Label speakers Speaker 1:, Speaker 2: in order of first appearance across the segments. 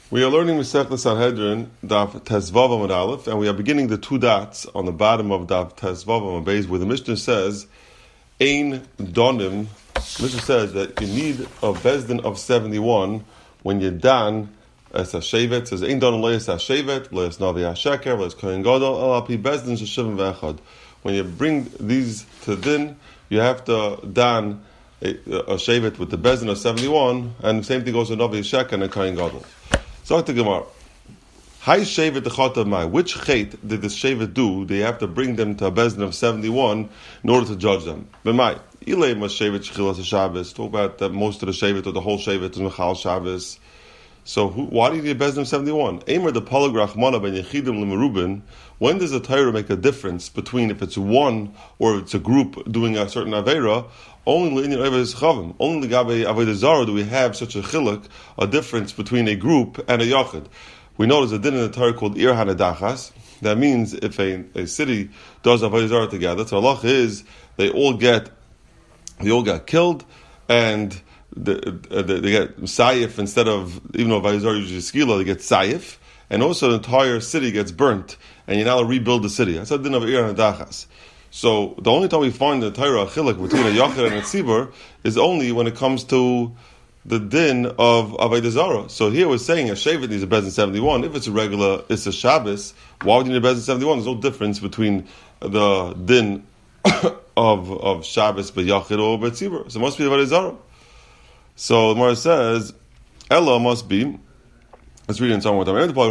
Speaker 1: We are learning Masechta Sanhedrin, Daf Tezvav Amud Aleph, and we are beginning the two dots on the bottom of Daf Tezvav Amud Beis, where the Mishnah says, Ein Donim. The Mishnah says that you need a Bezdin of 71 when you're done as a Shevet. It says, Ein Donim Leis HaShevet, Leis Navi HaSheker, Leis Kohen Gadol, Al-Api Bezdin Sheshivim V'echad. When you bring these to Din, you have to dan a Shevet with the Bezdin of 71, and the same thing goes to Navi HaSheker and a Kohen Gadol. So to Gemara, Hai Shevet Echad Mai. Which Chet did the Shevet do? They have to bring them to a Bezdin of 71 in order to judge them. B'mai Ilay Mas Shevet Shechilas Shabbos. Talk about that most of the Shevet or the whole Shevet is Mechal Shabbos. So why do you need a Bezdin of 71? Eimer the Polygrach Mana Ben Yechidim L'Merubin. When does the Torah make a difference between if it's one or if it's a group doing a certain Aveira? Only in Chavim, only in the Gabe Avodah Zarah do we have such a chiluk, a difference between a group and a yachid. We know there's a din in the Torah called Ir Hanadachas. That means if a city does Avodah Zarah together, so Allah is they all get killed, and they get Saif instead of, even though Avodah Zarah usually skila, they get Saif, and also the entire city gets burnt, and you're now to rebuild the city. That's a din of Ir Hanadachas. So the only time we find the Torah chiluk between a yachid and a tzibur is only when it comes to the din of Avodah Zarah. So here we're saying a shevet needs a Bezdin 71. If it's a regular, it's a Shabbos, why would you need a Bezdin 71? There's no difference between the din of Shabbos by yachid or by tzibur. So it must be Avodah Zarah. So the Gemara says, Ella must be. Let's read it in some more time. B'shar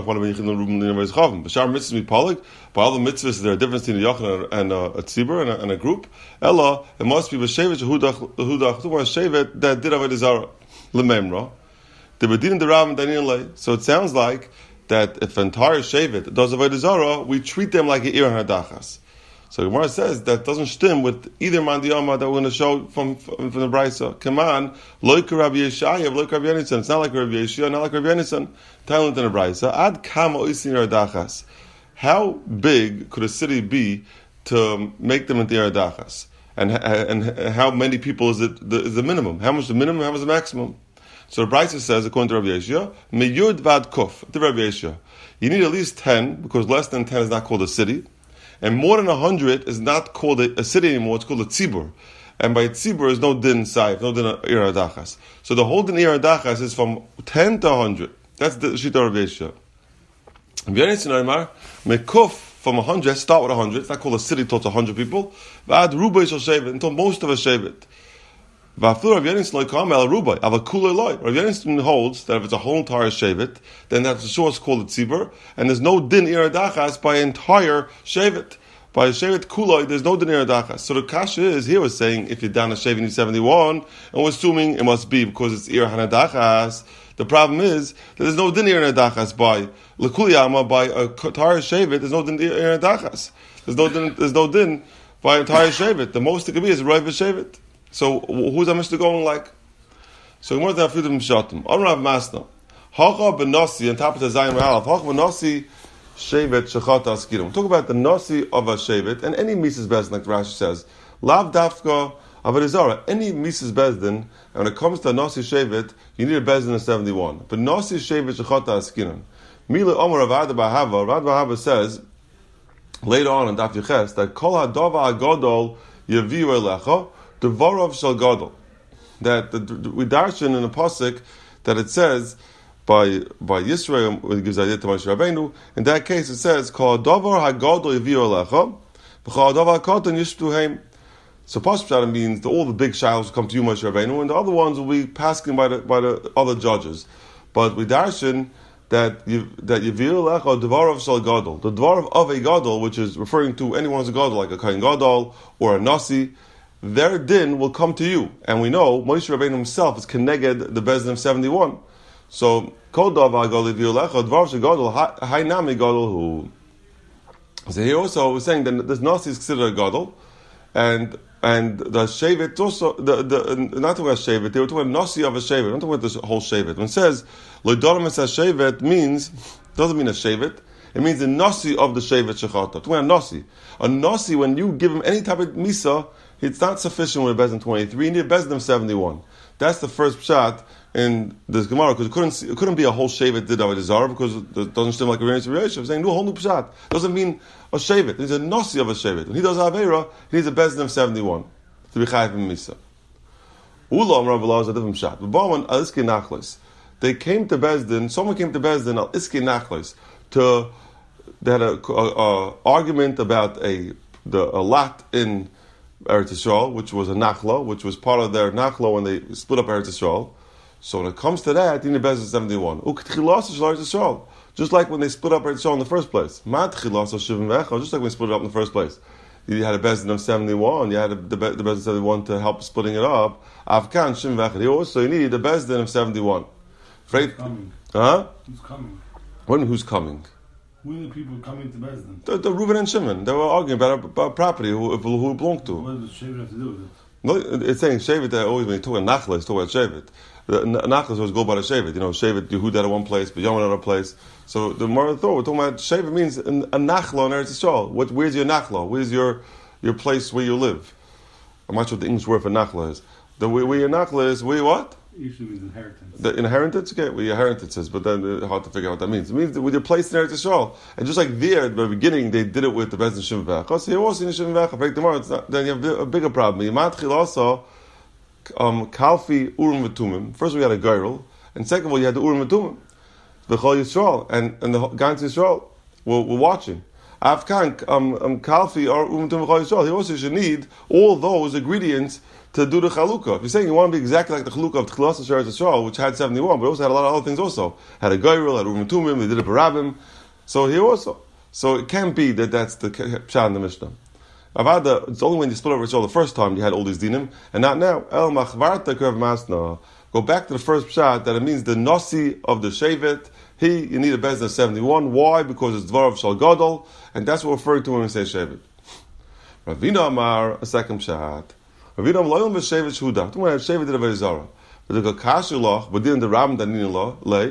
Speaker 1: mitzvahs meet polig. By all the mitzvahs, is there a difference between a yachid and a tzibur and a group? Ella, it must be b'shevet shehudach shevet that did Avodah Zarah lememra. The bedin the Rav and Daniel lay. So it sounds like that if an entire shevet does Avodah Zarah, we treat them like an ir hadachas. So Gemara says that doesn't stem with either mandiyama that we're going to show from the Brisa. Come on, loik Rabbi Yeshaya, loik Rabbi Yonasan. It's not like Rabbi Yeshaya, not like Rabbi Yonasan. Talent in the Brisa. Ad kama oisin yardachas. How big could a city be to make them into yardachas? And how many people is it the minimum? How much the minimum? How much the maximum? So the Brisa says, according to Rabbi Yeshaya, meyud vad kuf. To Rabbi Yeshaya, you need at least 10 because less than 10 is not called a city. And more than 100 is not called a city anymore, it's called a tzibur. And by tzibur is no din saif, no din ir hadachas. So the whole din ir hadachas is from 10 to 100. That's the Shita of Yeshua. Mekuf from 100, start with 100, it's not called a city till it's 100 people. V'ad rubai shall shevet, until most of a shevet. V'aflu Rav Yonasan loikam el rubai, ava kulei loy. Rav Yonasan holds that if it's a whole entire shevet, then that's the source called a tzibur, and there's no din ir hadachas by entire shevet. By shevet kulei, there's no din ir hadachas. So the kasha is, here was saying, if you're down a shevet in 71, and we're assuming it must be because it's ir hanadachas. The problem is that there's no din ir hadachas by lekuliyama, by a entire shevet, there's no din ir hadachas. There's no din by entire shevet. The most it could be is roiv shevet. So who's our Mishnah going like? So Gemara Daf Yudim Shatim. I don't have Masna. Hacha benasi on top of the Zayin Ra'alaf. Hacha benasi shevet shechata askirim. Talk about the nasi of a shevet and any Mises Bezdin, like Rashi says. Lav dafka Avodah Zarah. Any Mises Bezdin, and when it comes to a nasi shevet, you need a Bezdin of 71. But nasi shevet shechata askirim. Mila Omer Rav Bahava. Rav Bahava says later on in Daf Yeches that kol hadava agadol yaviu elecha. The Varav Shal Gadol, that we darshan in the pasuk that it says by Yisrael, it gives idea to Moshe Rabbeinu. In that case, it says Kol Davar Hagadol Yaviu Alecha, V'Kol Davar Katan Yishtu Heim. So pasuk means that all the big shilos will come to you, Moshe Rabbeinu, and the other ones will be passing by the other judges. But we darshan that Yaviu Alecha Dvarav Shal Gadol, the Dvarav of a Gadol, which is referring to anyone who's a Gadol, like a Kohen Gadol or a Nasi. Their din will come to you. And we know Moshe Rabbeinu himself is connected the Bezdin of 71. So, Kol Davar Gadol Yaviu Alecha, Dvar Shegadol, Hainami Gadol Hu. So here also we're saying that this Nasi is considered a Gadol, and the Shevet also, not talking about Shevet, they were talking about Nasi of a Shevet, not talking about this whole Shevet. When it says, Loidolim says Shevet means, doesn't mean a Shevet, it means the Nasi of the Shevet Shechata. Talking about Nasi. A Nasi, when you give him any type of Misa, it's not sufficient with a Bezdin 23. You need a Bezdin of 71. That's the first pshat in this Gemara because it couldn't be a whole shevet did Avodah Zarah because it doesn't seem like a Reinish Reisha. Saying do a whole new pshat doesn't mean a shevet. It's a nasi of a shevet. When he does Avera, he needs a bezdin of 71 to be chayiv in misa. Ula Amar Rav is a different pshat. But Ba'aman al iski nachlis. They came to bezdin. Someone came to bezdin al iski nachlis they had a argument about a lot in Eretz Yisrael, which was a nachla, which was part of their nachla when they split up Eretz Yisrael. So when it comes to that, you need bezdin 71. Just like when they split up Eretz Yisrael in the first place. Just like when they split it up in the first place. You had a bezdin of 71, you had the bezdin of 71 to help splitting it up. Afkan Shim Vechad. So you need the bezdin of 71.
Speaker 2: Who's coming? Who's coming?
Speaker 1: Who's coming?
Speaker 2: Who are the people coming to Bezdin?
Speaker 1: The Reuven and Shimon. They were arguing about property, who it belonged to.
Speaker 2: What does Shevet have to do with it?
Speaker 1: No, it's saying Shevet, always when you talk about Nachla, it's talking about Shevet. The Nachla always go by the Shevet. Shevet, Yehuda at one place, but Yom at another place. So the more thought, we're talking about Shevet means a Nachla in Eretz Yisrael. Where's your Nachla? Where's your place where you live? I'm not sure what the English word for Nachla is. Where your Nachla is, where what?
Speaker 2: Usually means inheritance.
Speaker 1: The inheritance? Okay, well, your inheritance is, but then it's hard to figure out what that means. It means with your place in Eretz Yisrael. And just like there, at the beginning, they did it with the Bezdin Shim V'Echos. Here also in Shim V'Echos, break tomorrow, then you have a bigger problem. Yimatchil also, Kalfi Urim V'Tumim. First we had a Geirel, and second of all, you had the Urim V'Tumim. V'Chol Yisrael, and the Gans Yisrael were watching. Afkan, Kalfi or Urim V'Tumim V'Chol Yisrael. He also should need all those ingredients to do the chalukah. If you're saying you want to be exactly like the chalukah of Tchilas Eretz Yisrael, which had 71, but also had a lot of other things also. Had a Geirel, had Urim Tumim, they did a Barabim. So here also. So it can't be that that's the pshat in the Mishnah. Avada, it's only when you split over Yisrael the first time you had all these dinim, and not now. El machvarta krev masna. Go back to the first pshat that it means the nasi of the shevet. You need a bezdin of 71. Why? Because it's dvar of shal gadol, and that's what we're referring to when we say shevet. Ravina Amar, a second pshat. Ravina Amar, shevet shuda. When I had shevet did a verizara. But the kashulach, but didn't the ram that lay.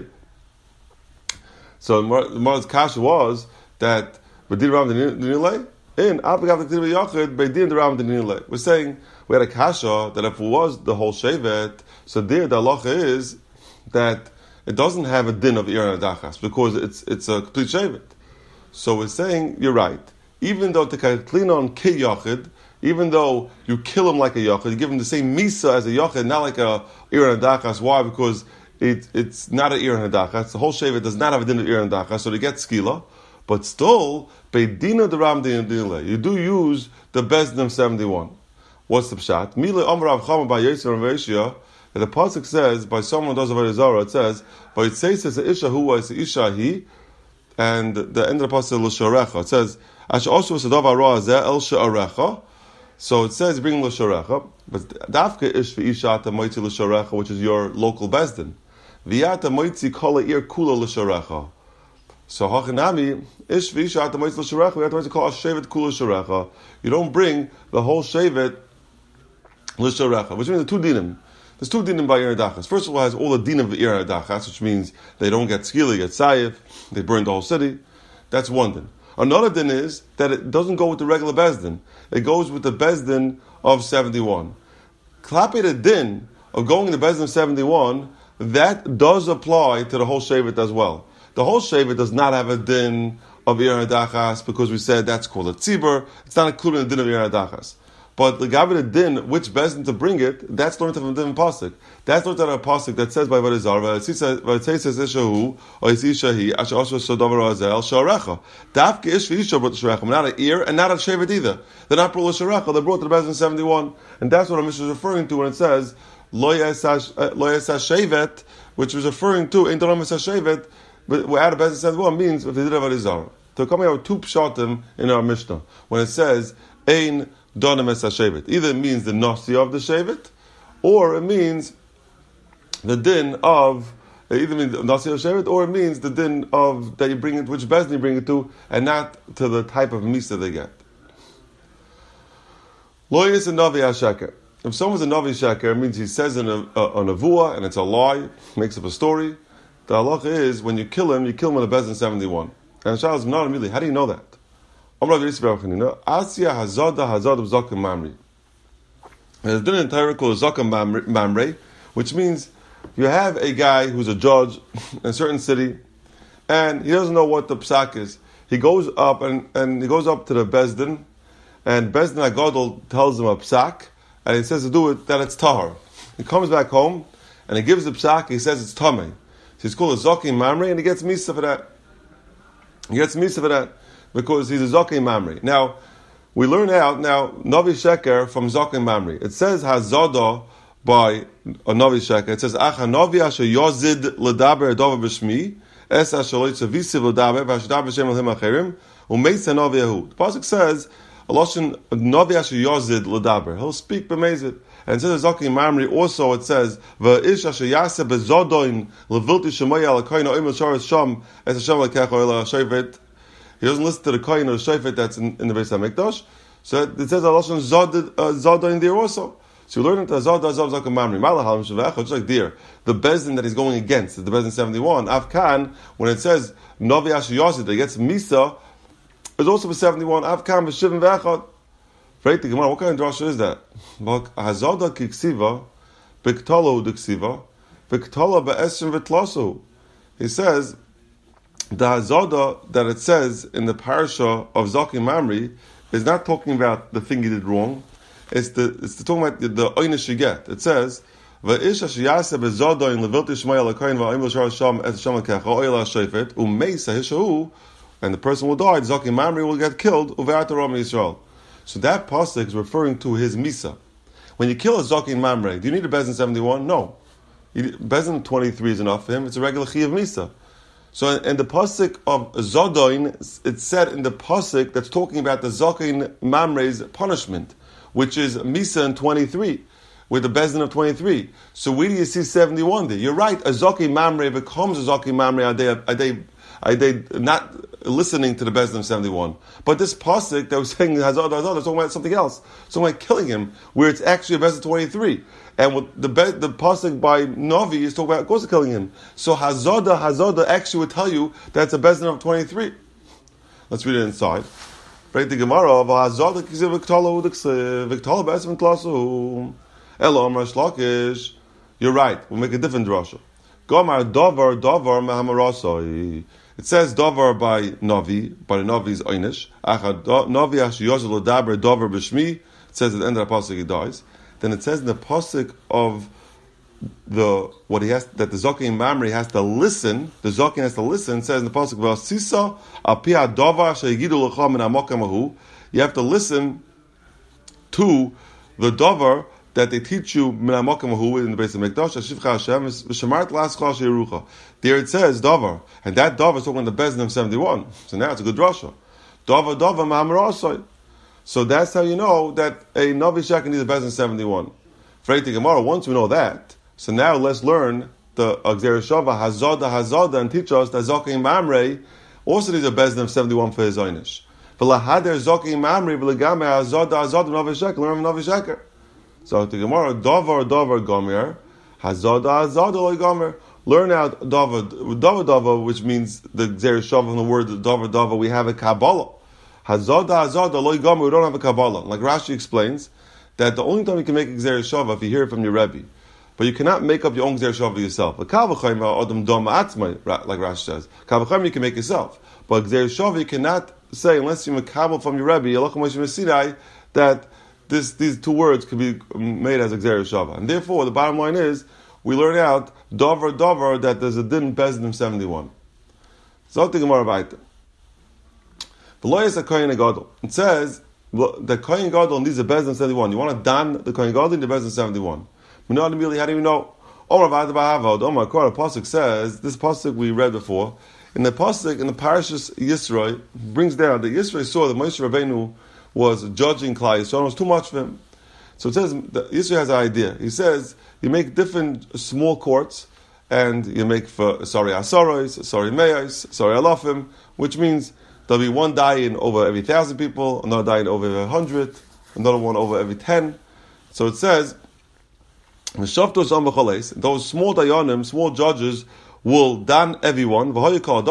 Speaker 1: So the Mar's kasha was that but did ram the lay. In Abagav the Yachid, Beidin the Ram the lay. We're saying we had a kasha that if it was the whole shevet, so there the halacha is that it doesn't have a din of Ir and Adachas because it's a complete shevet. So we're saying you're right. Even though to clean on ki yachid, even though you kill him like a yachid, you give him the same misa as a yachid, not like a Ir and Adachas. Why? Because it's not an Ir and Adachas. The whole shevet does not have a din of Ir and Adachas, so they get skila. But still, Beidina the Ram Dinile. You do use the Bezdin 71. What's the pshat? Mila Amrav Chama by Yisrael and Veishia. And the pasuk says by someone who does Avodah Zarah, it says, but it says it's a isha who was isha he, and the end of the pasuk is l'sharecha. It says Asher also was sadav hara zeh el she'arecha. So it says bring l'sharecha, but dafka ish v'isha ta moitzi l'sharecha, which is your local Bezdin. V'yata moitzi kol ha'ir kula l'sharecha. So hachinami ish v'isha ta moitzi l'sharecha. We have to call a shevet kula l'sharecha. You don't bring the whole shevet l'sharecha, which means the two dinim. There's two dinim by Ir Adachas. First of all, it has all the dinim of Ir Adachas, which means they don't get skila, they get sayif, they burn the whole city. That's one din. Another din is that it doesn't go with the regular bezdin. It goes with the bezdin of 71. Klape the din of going to the bezdin of 71, that does apply to the whole shevet as well. The whole shevet does not have a din of Ir Adachas because we said that's called a tzibur. It's not included in the din of Ir Adachas. But the Gavin din, which bezdin to bring it, that's learned from a different pasuk. That's learned out of a pasuk that says by Varizar, Vatzeises Ishahu, or Ishahi, Asher Osher Sodavar Azel, Sharecha. Dafke Ish Visha brought the Sharecha, not an ear and not a shevet either. They're not brought the Sharecha, they brought the bezdin 71. And that's what our Mishnah is referring to when it says, Lo Yesas Shevet, which was referring to, Ein Donom Yesas Shevet, but we add a bezdin 71 means if they did a Varizar. So coming out with two pshatim in our Mishnah. When it says, Ein Donim es hashevet. Either it means the nasi of the shevet, or it means the din of, either means the nasi of shevet, or it means the din of, that you bring it, which bezdin you bring it to, and not to the type of misa they get. Lo yis a navi hasheker. If someone's a navi sheker, it means he says a nevuah, and it's a lie, makes up a story. The halacha is, when you kill him on a bezdin 71. And the child is not immediately, how do you know that? Asya hazada hazad of zakam mamri. There's an entire called zakam mamre, which means You have a guy who's a judge in a certain city, and he doesn't know what the psak is. He goes up and he goes up to the Bezdin, and Bezdin HaGadol tells him a psak, and he says to do it that it's tahar. He comes back home, and he gives the psak, he says it's tamei. So he's called a Zoki Mamre, and he gets misa for that. He gets misa for that, because he's a Zoki Mamre. Now, we learn out now Novi Sheker from Zoki Mamre. It says Hazada by a Novi Sheker. It says Acha Novi Asher Yozid Ledaber Dover B'Shmi Es Asher Loitza Visiv Ledaber V'Ashdaber Shem L'Him Acherim Umeitza Novi Yehu. The pasuk says a Lashon Novi Asher Yozid Ledaber. He'll speak b'mezid. And it says Zoki Mamre also. It says V'ish Asher Yaseh Bezodoin Levilti Shemoya L'Koyin Oimel Shoretz Sham Es Hashem L'Kecho Ela Shevet. He doesn't listen to the kohen or the shofet that's in the Beis HaMikdash. So it says a Lashon Zoda in there also. So you learn into Zoda Zoka Mamri. Malachal Mishvecha, just like there. The Bezdin that he's going against is the Bezdin 71. Avkan, when it says Novi Asher Yosid, that gets Misa, is also for 71. Avkan V'Shivim V'Echad. Right, the Gemara, what kind of drasha is that? Hazoda Kiksiva, Biktolo Diksiva, Biktolo Be'esrim V'Tlosu. He says, the Hazada that it says in the parasha of Zoki Mamri is not talking about the thing he did wrong. It's talking about the oynish you get. It says, "Va'isha sheyaseh bezoda in levilti shmaya lekayin va'imel shar sham et sham lekecha oila shofet umeisa hishahu," and the person will die. Zoki Mamri will get killed. Uve'at Ram Yisrael. So that pasuk is referring to his misa. When you kill a Zoki Mamri, do you need a Bezin 71? No. Bezin 23 is enough for him. It's a regular chi of misa. So in the pasuk of Zodoin, it's said in the pasuk that's talking about the Zokin Mamre's punishment, which is Misa in 23, with the Bezdin of 23. So where do you see 71 there? You're right, a Zokin Mamre becomes a Zokin Mamre are they not listening to the Bezdin of 71. But this pasuk that was saying Hazad, is talking about something else. It's talking about killing him, where it's actually a Bezdin 23. And what the pasuk by Novi is talking about, of course, killing him. So Hazada actually would tell you that's a Bezdin of 23. Let's read it inside. Break the Gemara of Hazada Kiziv Viktala Viktala Besim Klasu Elo Amar Shlakish. You're right. We'll make a different drasha. Gomar Dovar Mahamarasai. It says Dovar by Novi, but the Novi is Einish. Novi Ash Yozel Daber Dovar B'Shmi. It says at the end of the pasuk he dies. Then it says in the pasuk of what he has, that the Zokin Mamre has to listen. The Zokin has to listen. It says in the pasuk V'Sisa Apia Dovar Sheyigidu L'Cha Min HaMokamahu. You have to listen to the Dovar that they teach you Min HaMokamahu in the Beis HaMikdash. Ashivcha Hashem V'Shemart L'Aschal Sheyirucha. There it says Dovar, and that Dovar is talking about the Bezdin of 71. So now it's a good drasha. Dovar Mahamarasai. So that's how you know that a Novi Sheker needs a Bezdin 71. For Gemara, once we know that, so now let's learn the Gzera Shava Hazada and teach us that Zokin Mamre also needs a Bezdin of 71 for his Einish. V'lahader Zokin Mamre v'legame Hazada Novi Sheker, learn Novi Sheker. So the Gemara, Dovar Gomer, Hazada Loy Gomer. Learn out Dava, which means the Gzera Shava from the word Dava, we have a Kabbalah. Hazada Loy Gomer, we don't have a Kabbalah. Like Rashi explains, that the only time you can make a Gzera Shava if you hear it from your Rebbe. But you cannot make up your own Gzera Shava yourself. A Kavachayim Adam Dom Atzmai, like Rashi says. Kavachayim you can make yourself. But Gzera Shava you cannot say, unless you makabel from your Rebbe, Yalachim Moshe Mesidai, that these two words could be made as a Gzera Shava. And therefore, the bottom line is, we learn out Dover that there's a din Bezdin 71. So the Gemara Vaita. The law is a Kohen Gadol. It says the Kohen Gadol needs a Bezdin 71. You want to dan the Kohen Gadol in the Bezdin 71. How do you know? Omar Pasuk says, this Pasuk we read before. In the Pasuk, in the Parashas Yisro, brings down that Yisro saw that Moshe Rabbeinu was judging Klal Yisrael. It was too much for him. So it says that Yisro has an idea. He says you make different small courts, and you make for sorry asaros, sorry meyos, sorry alafim, which means there'll be one dying over every 1,000 people, another dying over every 100, another one over every 10. So it says, those small dayanim, small judges, will dan everyone, and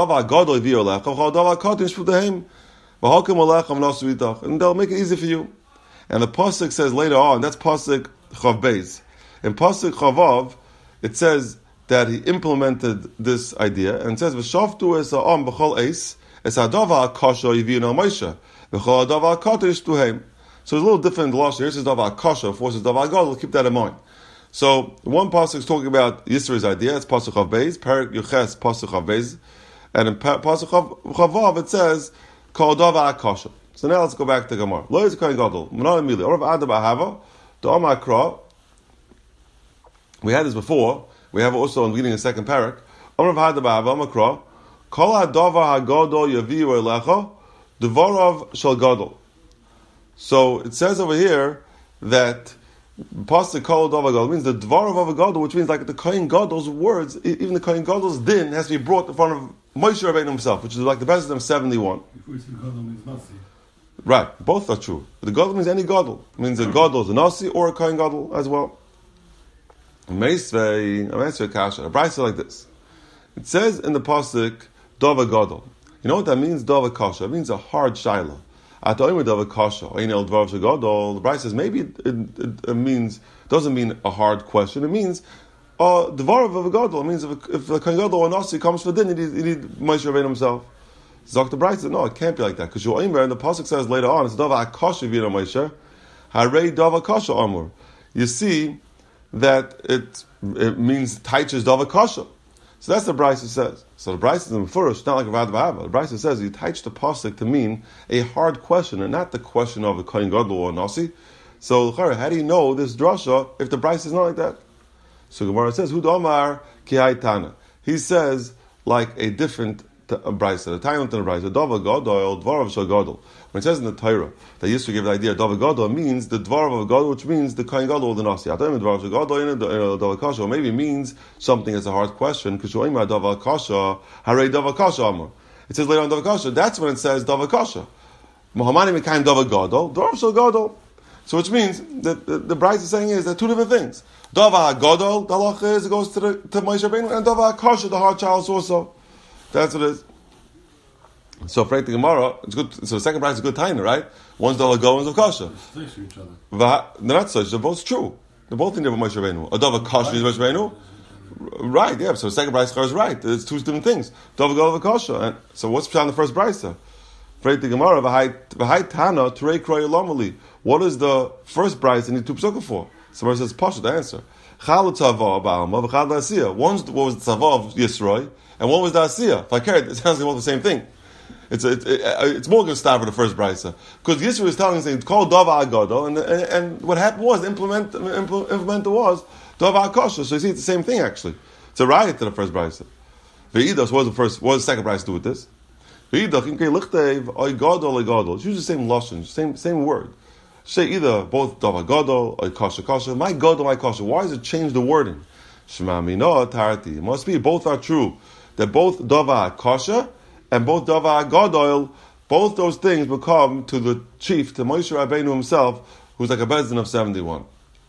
Speaker 1: they'll make it easy for you. And the pasuk says later on, that's pasuk Chav Beis. In pasuk Chavav, it says that he implemented this idea and says, "V'shaftu es ha'am b'chol eis es ha'dava kasha yivinu al Moshe v'chol ha'dava katish tuhem." So it's a little different lashon. Here it says dava kasha, four says dava gadol. Keep that in mind. So one pasuk is talking about Yisro's idea. It's pasuk Chav Beis, Perik Yuches pasuk Chav Beis, and in pasuk Chavav it says kol dava kasha. So now let's go back to Gemara. Lo is kohen gadol. Manan emili. Orav adam ahava. Da'amar kra. We had this before. We have also in reading the second parak. Orav adam ahava makra. Kol ha'davar hagadol yaviu elecha. Devarav shel gadol. So it says over here that pasuk kol davar gadol means the devarav of gadol, which means like the kohen gadol's words, even the kohen gadol's din has to be brought in front of Moshe Rabbeinu himself, which is like the best of them 71.
Speaker 2: Before you say gadol means nasi.
Speaker 1: Right, both are true. The gadol means any gadol. It means a gadol is a nasi or a kohen gadol as well. Meisvei, I'm answering kasha. A brayso like this. It says in the pasuk davar gadol. You know what that means? Davar kasha. It means a hard shaila. At the davar kasha, the Bryce says maybe it means doesn't mean a hard question. It means dvar of a gadol. It means if the kohen gadol or nasi comes for din, you need Moshe Rabbeinu himself. Zok the Bryce said no, it can't be like that because your Omer and the pasuk says later on it's davar kasha v'yina Moshe, harei davar kasha amur. You see that it means taiches davar kasha. So that's the Bryce says. So the Bryce is in first, not like Ravad Bahava. The Bryce says you teach the pasuk to mean a hard question and not the question of a kohen gadol or nasi. So how do you know this drasha if the Bryce is not like that? So Gemara says Hud Omar ki haytana. He says like a different Bryce, the Taiwan to the Bryce, Davar gadol, dvarav shel gadol. When it says in the Torah that used to give the idea Davar gadol means the dvarav of gadol, which means the kohen gadol or the nasi. I don't mean dvarav shel gadol, Davar kasha, or maybe it means something that's a hard question because you're Davar kasha, harei Davar kasha amar. It says later on Davar kasha. That's when it says Davar kasha. Mohamani mekayim Davar gadol, dvarav shel gadol. So which means that the Bryce is saying is that two different things. Davar gadol, the halacha is it goes to Moshe Rabbeinu, and Davar kasha, the hard child also. That's what it is. So, for the Gemara, it's good. So, the second price is a good time, right? One's davar go, one's of kasha. They're not such. They're both true. They're both in there of Moshe Rabbeinu. A davar kasha is Moshe Rabbeinu. Right, yeah. So, the second price is right. It's two different things. Davar go, davar kasha. And so, what's on the first price? For the Gemara, v'hai tana terei kroy lomali. What is the first price in the two psukim for? So, it says pasha. The answer. Chal tzava ba'alma v'chal da'asiyah. One was the tzava of Yisroi, and one was the asiyah. If I cared, it sounds like both the same thing. It's more going to start for the first brisa because Yisro is telling us it's called dava agadol, and what happened was implement was dava akasha. So you see, it's the same thing actually. It's a riot to the first brisa. Ve'idos what was the second brisa to do with this? Ve'idach in lichtev oigadol oigadol. It's usually the same lashon, same word. Say either both dava gadol or kasha kasha. My gadol, my kasha. Why does it change the wording? Shema mino tarati. It must be both are true. That both dava kasha and both Davar Gadol, both those things become to the chief, to Moshe Rabbeinu himself, who's like a bezdin of 71.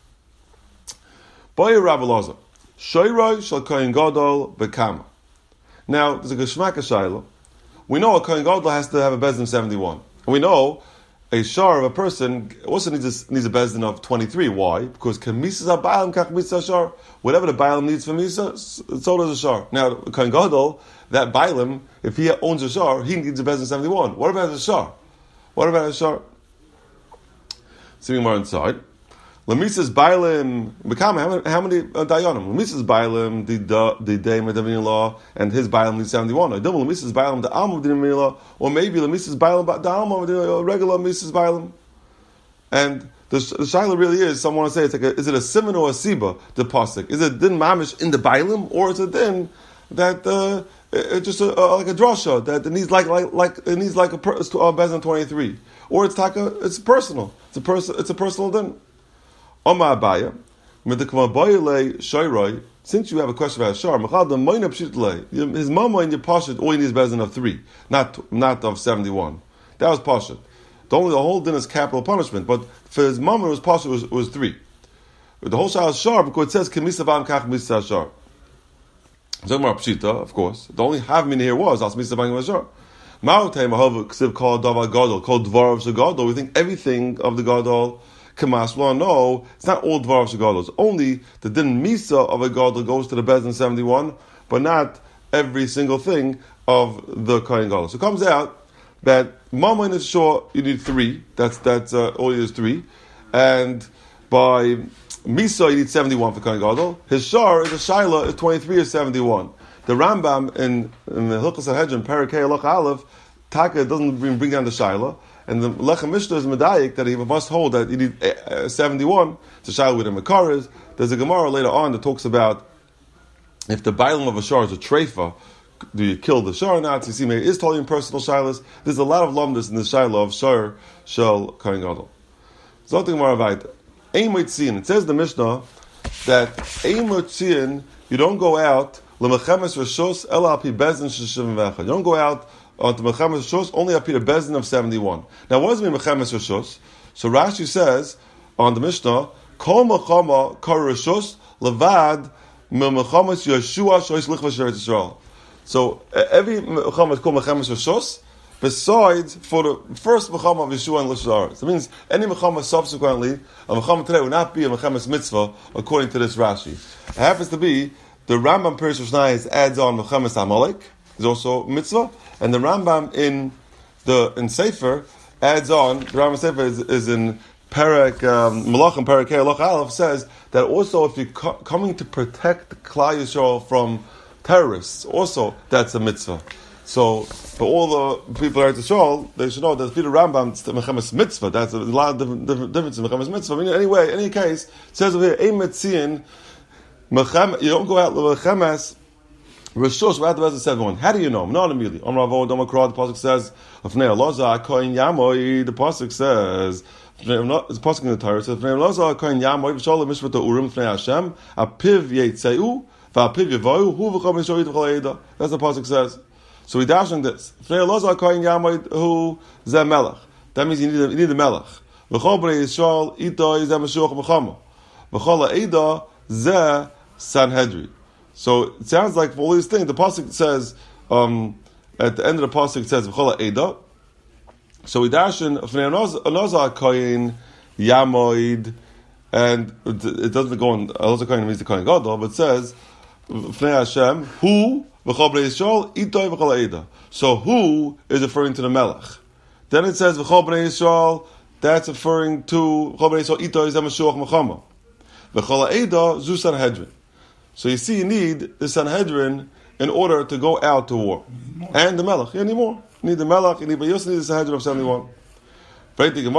Speaker 1: Boy Rabbi Loza, Shoyroi shall Kohen Gadol bekama. Now, there's a Geshmak Shayla. We know a Kohen Gadol has to have a bezdin of 71. And we know a shar of a person also needs a bezdin of 23. Why? Because Kamisas HaBailam kach Misa Shar. Whatever the Bailam needs for Misa, so does a shar. Now, Kohen Gadol, that Bailam, if he owns a shar, he needs a bezdin 71. What about a shar? Sitting more inside. Lamisas Bailam, how many Dayanim? Lamisas Bailam, the Dame of the law, and his Bailam needs 71. I don't know Lamisas Bailam, the Alma of the law, or maybe Lamisas Bailam, the Alma of the regular Lamisas Bailam. And the shaila really is, someone want to say, it's like is it a simon or a siba, the pasuk? Is it din mamish in the Bailam, or is it din that it's just like a drasha that it needs like it needs like a bezin 23, or it's personal. It's a personal din. Omar Abaya, since you have a question about shar, his mama in your pashat only needs bezin of 3, not of 71. That was pashat. The whole din is capital punishment, but for his mama, his pashat was 3. The whole shar is shar because it says kemisavam kach misa shar. Talking about pshita, of course. The only havmin here was as misavam shar. Ma'otay mahav ksiv called davar gadol, called dvarav shegadol. We think everything of the gadol Kamasla, no, it's not all Dvar Shagalos. Only the Din Misa of a Gadol goes to the Bezdin 71, but not every single thing of the Kohen Gadol. So it comes out that Mama is sure you need 3. That's all you need is 3. And by Misa you need 71 for Kohen Gadol. His Shar is a Shaila is 23 or 71. The Rambam in the Hilchos HaHedron, Parakei Halach Aleph, Taka doesn't bring down the Shaila. And the Lechem Mishnah is Medayik that he must hold that you need 71. It's a Shaila with the Makaras. There's a Gemara later on that talks about if the Bailam of a Shar is a Treifa, do you kill the Shar or not? So you see, maybe it is totally in personal Shailas. There's a lot of lumdus in the Shaila of Shar, Shal, Kohen Gadol. Something more about it. Ein Moitziin. It says in the Mishnah that Ein Moitziin, you don't go out L'mechemes Rishos Ela Api Bezdin Sheshivim V'echad. You don't go out onto Mechemes Rishos only Api the Bezdin of 71. Now, what does it mean Mechemes Rishos? So Rashi says on the Mishnah, Kol Mechama Kar Rishos Levad Mechemes Yeshua Shois Lichva Sheretz Yisrael. So every Mechama is called Mechemes Rishos, besides for the first Mechama of Yeshua and Lishar. So it means any Mechama subsequently, a Mechama today will not be a Mechemes Mitzvah according to this Rashi. It happens to be the Rambam Perish Mishnayos adds on Mechemes Amalek, is also mitzvah, and the Rambam in Sefer adds on. The Rambam Sefer is in Perek Malachim Perek Halach Aleph says that also if you're coming to protect Klal Yisrael from terrorists, also that's a mitzvah. So for all the people who are to Yisrael, they should know that the Rambam it's the Mechemes Mitzvah. That's a lot of difference in Mechemes Mitzvah. I mean, anyway, in any case, it says over here, Ein Metziin. You don't go out Lechemes Rishos right the Bezdin 71. How do you know? Not immediately. The pasuk says, the pasuk says, it's a pasuk in the Torah. It says, that's the pasuk says. So we dash on this. That means you need a melech. Sanhedrin. So it sounds like for all these things, the pasuk says at the end of the pasuk it says v'chol ha'eda. So we dash in another kohen yamoid, and it doesn't go on. Another kohen means the kohen gadol, but it says v'fnei Hashem hu v'chol bnei Yisrael itoi v'chol ha'eda. So who is referring to the melech? Then it says v'chol bnei Yisrael. That's referring to v'chol bnei Yisrael itoi zemashuach mechama. V'chol ha'eda zu Sanhedrin. So you see, you need the Sanhedrin in order to go out to war. And the Melech. You need more. You need the Melech, but you also need the Sanhedrin of 71. Maybe this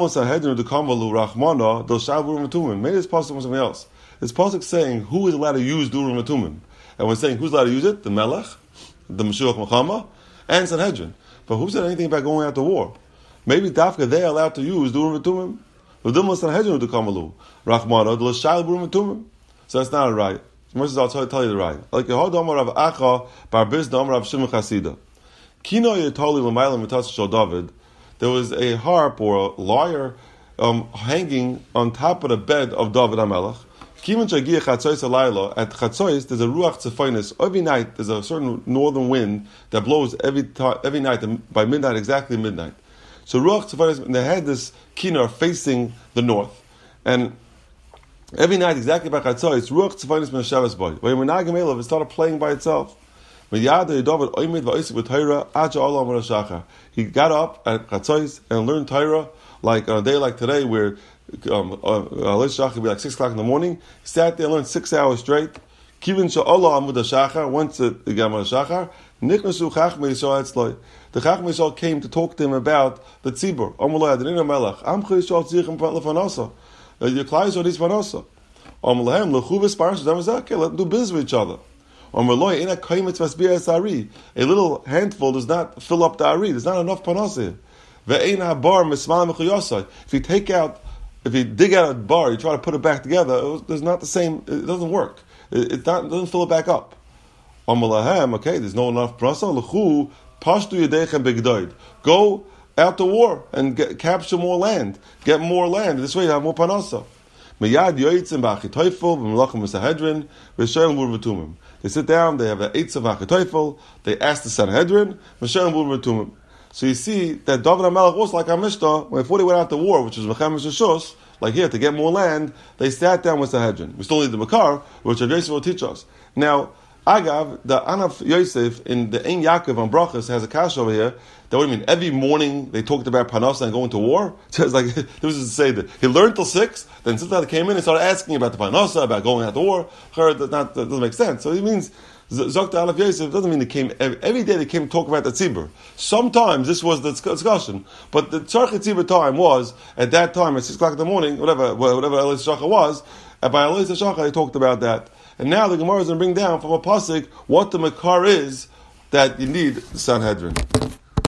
Speaker 1: pasuk was something else. This pasuk saying who is allowed to use Durim Matumim. And we're saying who's allowed to use it? The Melech, the Mashiach Mechama, and Sanhedrin. But who said anything about going out to war? Maybe Dafka they are allowed to use Durim Matumim. The Sanhedrin to Kamalu. Rachmana, the Shal Durim Matumim. So that's not a right. I'll tell you the right. Like Yehud Amar Rav Acha Bar Bizna Amar Rav Shimon Chasida. Kino Yetoli L'mayla Mitas Shal David. There was a harp or a lyre hanging on top of the bed of David HaMelech. Kimin Shagiach Chatzois Alayla. At Chatzois, there's a Ruach Tzefonis. Every night, there's a certain northern wind that blows every night, by midnight, exactly midnight. So Ruach Tzefonis, they had this Kino facing the north. And every night, exactly by Chatzois, Ruach Tzefonis Ben Shabbos Boy. When Menagim Elav, it started playing by itself. He got up at Chatzois and learned Torah, like on a day like today, where Shachar would be like 6 o'clock in the morning. He sat there and learned 6 hours straight. Kivin Sha'Allah Amud HaShachar, once it got Amud HaShachar, Nichnasu Chachmei Yisrael Etzloi. The Chachmei Yisrael came to talk to him about the Tzibur. Amalai Adonai Melech. Amchei Yisrael Tzichem Lefanasa. Your Klal Yisrael is Fanasa. Amalahem Lechuvis Parashas Damazakeh. Let them do business with each other. A little handful does not fill up the ari. There's not enough panaseh. If you dig out a bar, you try to put it back together, there's not the same, it doesn't work. It doesn't fill it back up. Okay, there's no enough panaseh. Go out to war and capture more land. Get more land. This way you have more panaseh. They sit down, they have an Eitz of HaChetoifel, they ask the Sanhedrin, so you see that David HaMelech was like our Mishnah, when before they went out to war, which is Mechemes Rishos, like here, to get more land, they sat down with Sanhedrin. We still need the Makar, which Rav Yosef will teach us. Now, Agav, the Anaf Yosef in the Ein Yaakov on Brachas has a kash over here. That would mean every morning they talked about Parnasa and going to war. So it's like, this is to say that he learned till 6, then since that came in and started asking about the Parnasa, about going out to war. That doesn't make sense. So it means, Zokta Aleph Yosef doesn't mean they came, every day they came to talk about the Tzibur. Sometimes this was the discussion, but the Tzarech Tzibur time was, at that time, at 6 o'clock in the morning, whatever Elis Shacha was, and by Elis Shacha they talked about that. And now the Gemara is going to bring down from a pasuk what the Makar is that you need the Sanhedrin.